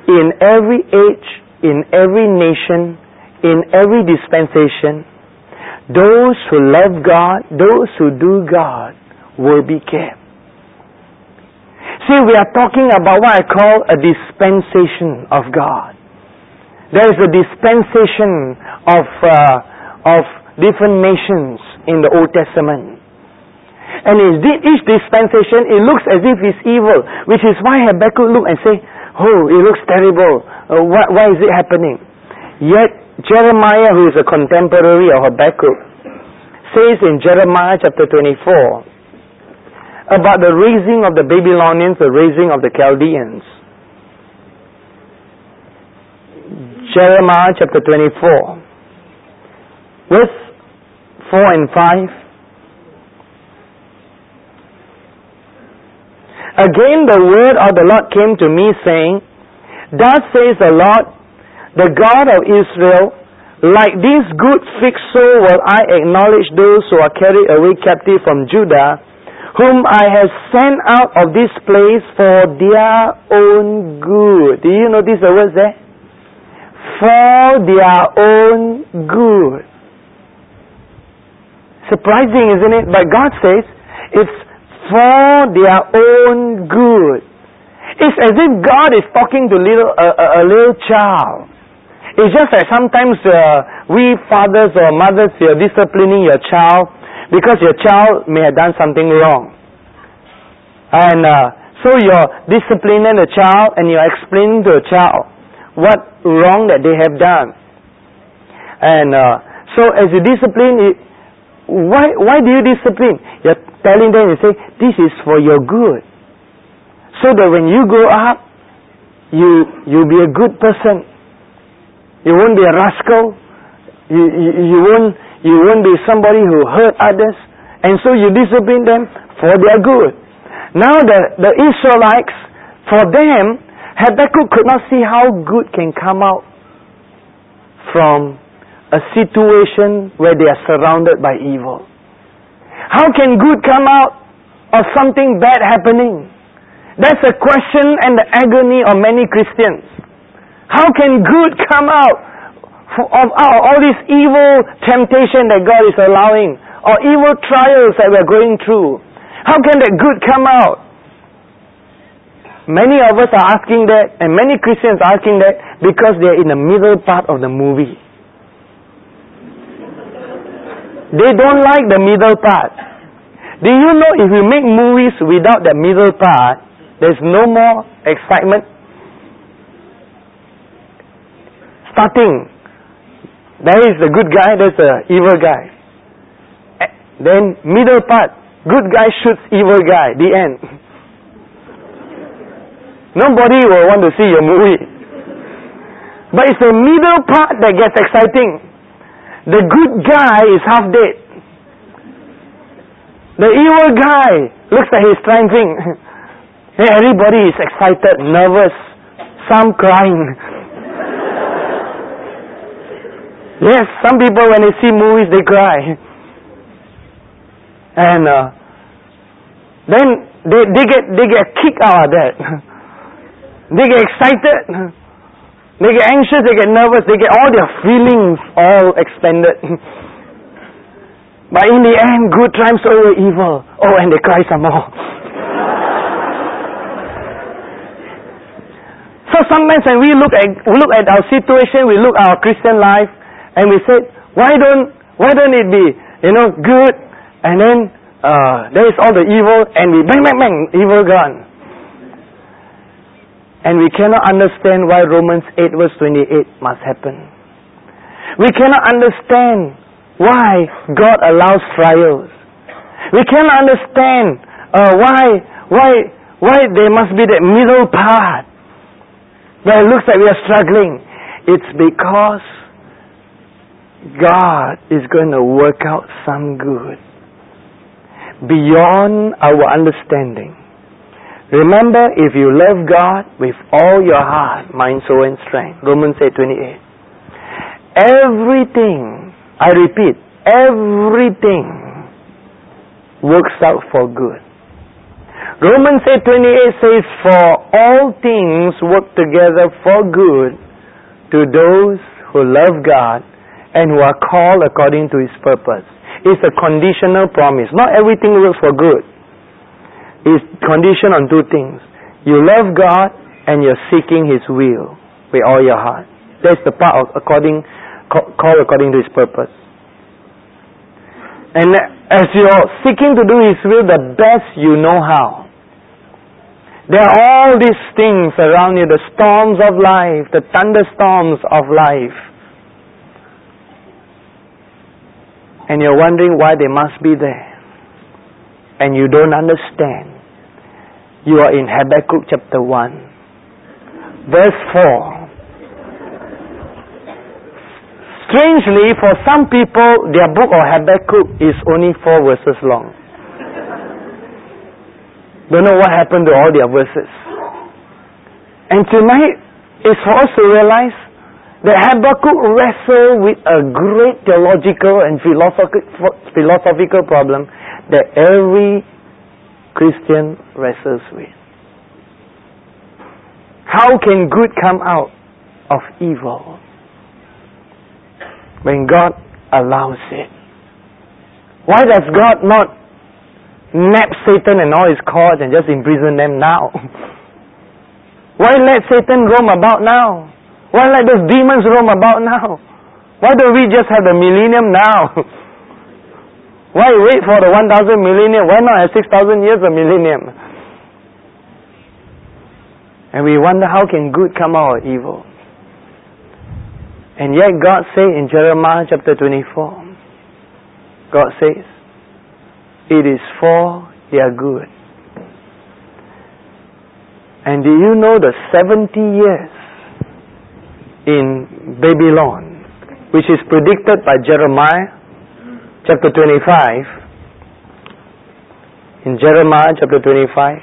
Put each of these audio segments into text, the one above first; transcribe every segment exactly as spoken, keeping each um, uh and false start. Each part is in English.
in every age, in every nation, in every dispensation, those who love God, those who do God, will be kept. See, we are talking about what I call a dispensation of God. There is a dispensation of uh, of different nations in the Old Testament. And each dispensation, it looks as if it's evil, which is why Habakkuk look and say, oh, it looks terrible. Uh, why, why is it happening? Yet, Jeremiah, who is a contemporary of Habakkuk, says in Jeremiah chapter twenty-four, about the raising of the Babylonians, the raising of the Chaldeans. Jeremiah chapter twenty-four, verse four and five. Again the word of the Lord came to me, saying, Thus says the Lord, the God of Israel, like this good fig sow will I acknowledge those who are carried away captive from Judah, whom I have sent out of this place for their own good. Do you notice the words there? For their own good. Surprising, isn't it? But God says it's for their own good. It's as if God is talking to little a, a, a little child. It's just that sometimes uh, we fathers or mothers, you're disciplining your child because your child may have done something wrong. And uh, so you're disciplining the child and you're explaining to the child what wrong that they have done. And uh, so as you discipline, it, why why do you discipline? You're telling them, you say, this is for your good. So that when you grow up, you, you'll be a good person. You won't be a rascal. You, you, you, won't, you won't be somebody who hurt others. And so you discipline them for their good. Now the, the Israelites, for them, Habakkuk could not see how good can come out from a situation where they are surrounded by evil. How can good come out of something bad happening? That's a question and the agony of many Christians. How can good come out of all this evil temptation that God is allowing, or evil trials that we are going through? How can that good come out? Many of us are asking that, and many Christians are asking that because they are in the middle part of the movie. They don't like the middle part. Do you know if you make movies without the middle part, there's no more excitement? Starting, there is the good guy, there's the evil guy. Then middle part, good guy shoots evil guy, the end. Nobody will want to see your movie. But it's the middle part that gets exciting. The good guy is half dead. The evil guy looks like he's triumphing. Everybody is excited, nervous, some crying. Yes, some people when they see movies they cry. And uh, then they, they get they get kicked out of that. They get excited. They get anxious, they get nervous, they get all their feelings all expended. But in the end, good triumphs over evil. Oh, and they cry some more. So sometimes when we look at we look at our situation, we look at our Christian life, and we say, why don't why don't it be, you know, good, and then uh, there is all the evil, and we bang bang bang, evil gone. And we cannot understand why Romans eight verse twenty-eight must happen. We cannot understand why God allows trials. We cannot understand uh, why why why there must be that middle part where it looks like we are struggling. It's because God is going to work out some good beyond our understanding. Remember, if you love God with all your heart, mind, soul, and strength, Romans eight twenty-eight, everything, I repeat, everything works out for good Romans eight twenty-eight says, "For all things work together for good to those who love God and who are called according to His purpose." It's a conditional promise. Not everything works for good. It's conditioned on two things. You love God and you're seeking His will with all your heart. That's the part of according, called according to His purpose. And as you're seeking to do His will the best you know how, there are all these things around you, the storms of life, the thunderstorms of life. And you're wondering why they must be there. And you don't understand. You are in Habakkuk chapter one. Verse four. Strangely, for some people, their book of Habakkuk is only four verses long. Don't know what happened to all their verses. And tonight is for us to realize that Habakkuk wrestled with a great theological and philosophical problem that every Christian wrestles with. How can good come out of evil when God allows it? Why does God not nab Satan and all his cohorts and just imprison them now? Why let Satan roam about now? Why let those demons roam about now? Why don't we just have the millennium now? Why wait for the one thousand millennium? Why not have six thousand years of millennium? And we wonder, how can good come out of evil? And yet God says in Jeremiah chapter twenty-four, God says, it is for their good. And do you know the seventy years in Babylon, which is predicted by Jeremiah chapter twenty-five, in Jeremiah chapter twenty-five,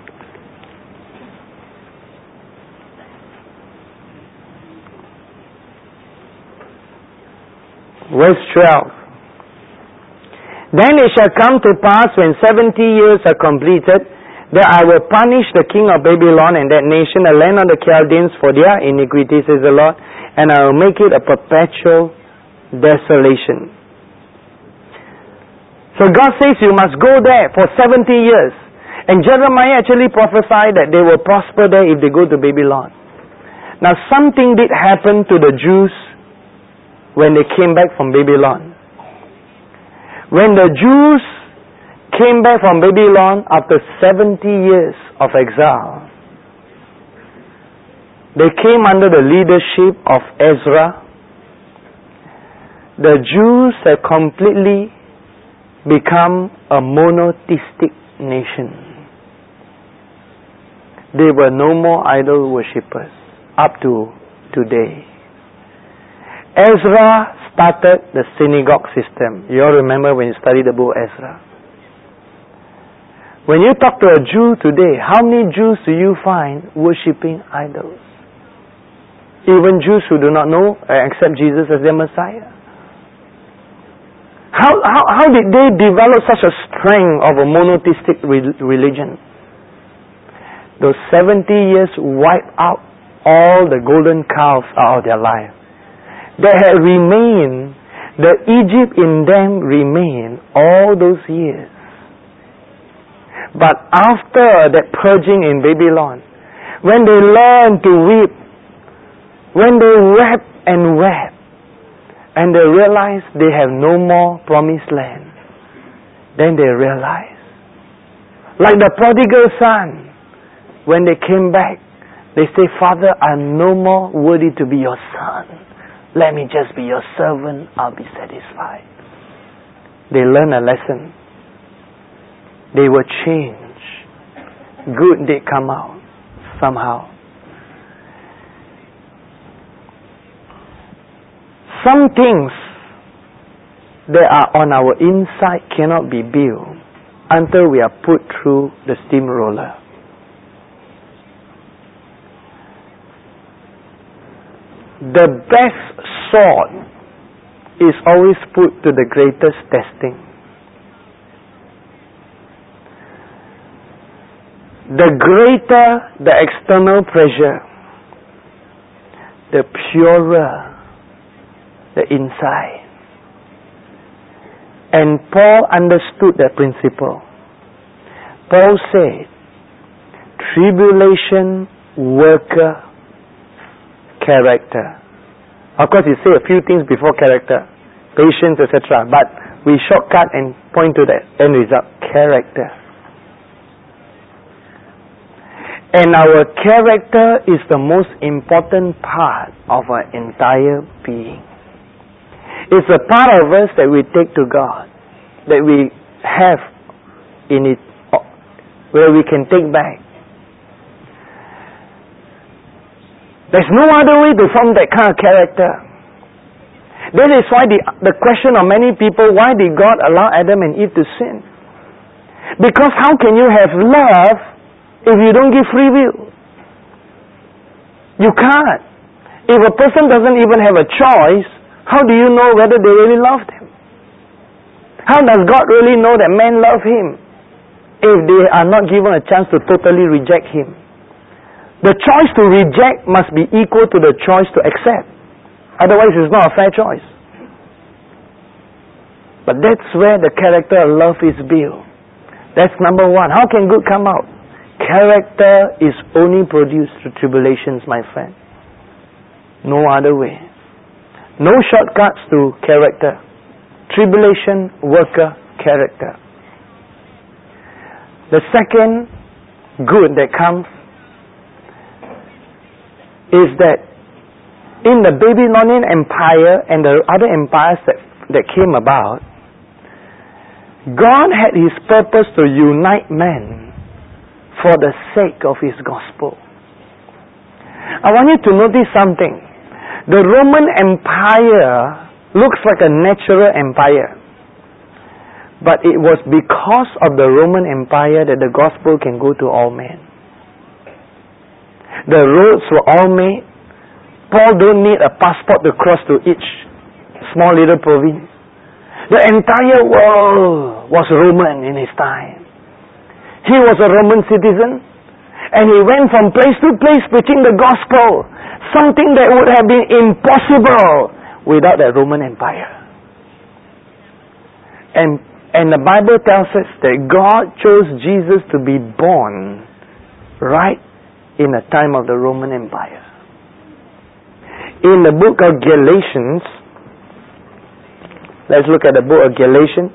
verse twelve. Then it shall come to pass when seventy years are completed, that I will punish the king of Babylon and that nation, the land of the Chaldeans, for their iniquities, says the Lord, and I will make it a perpetual desolation. So God says you must go there for seventy years. And Jeremiah actually prophesied that they will prosper there if they go to Babylon. Now something did happen to the Jews when they came back from Babylon. When the Jews came back from Babylon after seventy years of exile, they came under the leadership of Ezra. The Jews had completely become a monotheistic nation. They were no more idol worshippers up to today. Ezra started the synagogue system. You all remember when you studied the book Ezra. When you talk to a Jew today, how many Jews do you find worshipping idols? Even Jews who do not know and accept Jesus as their Messiah. How, how, how did they develop such a strength of a monotheistic re- religion? Those seventy years wiped out all the golden calves out of their life. They had remained, the Egypt in them remained all those years. But after that purging in Babylon, when they learned to weep, when they wept and wept, and they realized they have no more promised land, then they realized, like the prodigal son, when they came back, they say, Father, I'm no more worthy to be your son. Let me just be your servant, I'll be satisfied. They learned a lesson. They were changed. Good did come out somehow. Some things that are on our inside cannot be built until we are put through the steamroller. The best sword is always put to the greatest testing. the greater the external pressure, the purer the inside. And Paul understood that principle. Paul said, tribulation worker character. Of course, he said a few things before character, patience, et cetera. But we shortcut and point to that end result, character. And our character is the most important part of our entire being. It's a part of us that we take to God, that we have in it, where we can take back. There's no other way to form that kind of character. That is why the, the question of many people, why did God allow Adam and Eve to sin? Because how can you have love if you don't give free will? You can't. If a person doesn't even have a choice, how do you know whether they really loved him? How does God really know that men love him if they are not given a chance to totally reject him? The choice to reject must be equal to the choice to accept. Otherwise, it's not a fair choice. But that's where the character of love is built. That's number one. How can good come out? Character is only produced through tribulations, my friend. No other way. No shortcuts to character. Tribulation worker character. The second good that comes is that in the Babylonian Empire and the other empires that, that came about, God had His purpose to unite men for the sake of His gospel. I want you to notice something. The Roman Empire looks like a natural empire. But it was because of the Roman Empire that the gospel can go to all men. The roads were all made. Paul don't need a passport to cross to each small little province. The entire world was Roman in his time. He was a Roman citizen, and he went from place to place preaching the gospel, something that would have been impossible without the Roman Empire. And, and the Bible tells us that God chose Jesus to be born right in the time of the Roman Empire. In the book of Galatians, let's look at the book of Galatians.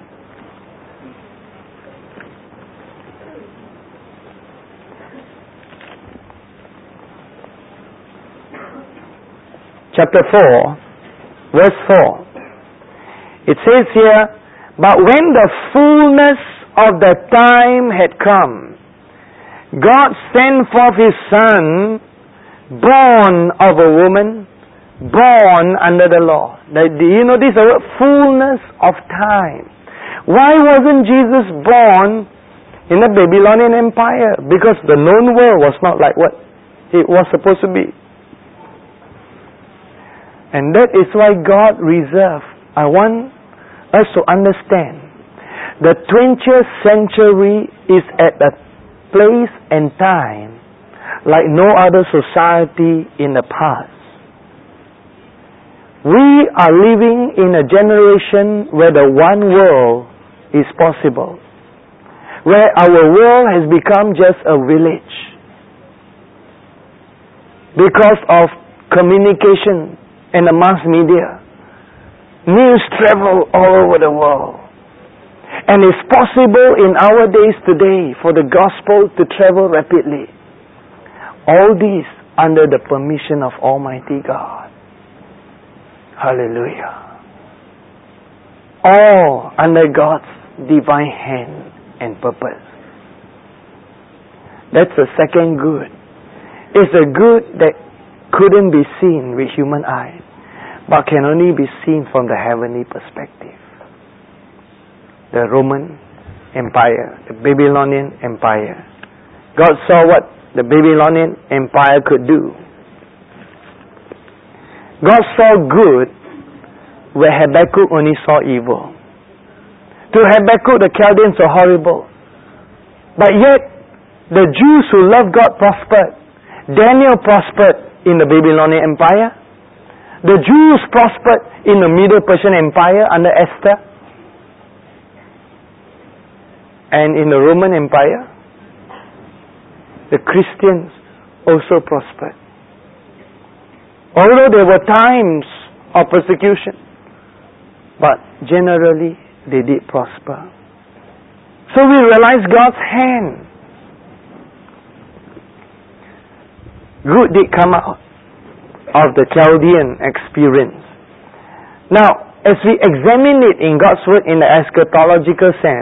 Chapter four, verse four. It says here, but when the fullness of the time had come, God sent forth His Son, born of a woman, born under the law. Now, do you notice the word fullness of time? Why wasn't Jesus born in the Babylonian Empire? Because the known world was not like what it was supposed to be. And that is why God reserved. I want us to understand the twentieth century is at a place and time like no other society in the past. We are living in a generation where the one world is possible, where our world has become just a village because of communication and the mass media. News travel all over the world. And it's possible in our days today for the gospel to travel rapidly. All these under the permission of Almighty God. Hallelujah. All under God's divine hand and purpose. That's the second good. It's a good that couldn't be seen with human eyes, but can only be seen from the heavenly perspective. The Roman Empire, the Babylonian Empire. God saw what the Babylonian Empire could do. God saw good where Habakkuk only saw evil. To Habakkuk, the Chaldeans were horrible. But yet, The Jews who loved God prospered. Daniel prospered in the Babylonian Empire. The Jews prospered in the Middle Persian Empire under Esther. And in the Roman Empire, the Christians also prospered. Although there were times of persecution, but generally they did prosper. So we realize God's hand. Good did come out of the Chaldean experience. Now, as we examine it in God's Word in the eschatological sense,